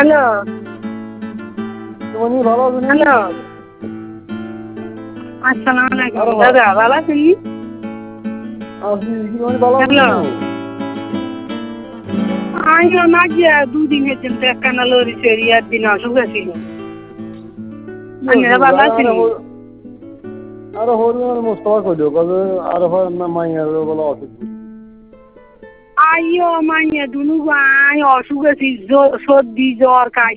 Hello তুমি ভালো আছো? হ্যালো আসসালামু আলাইকুম দাদা ভালো আছেন? হ্যালো আইনো না গিয়া দুদিন হয়েছেন তো একখানা লরি চড়ি একদিন অসুখ ছিল আপনারা ভালো আছেন? আরে হরিয়ার মোস্তফা কইলো কবে আর হয় না মাইয়ার বলা অসুখ আইও মাইয়া দুনু ভাই অসুখ আছে সর্দি জ্বর কাশি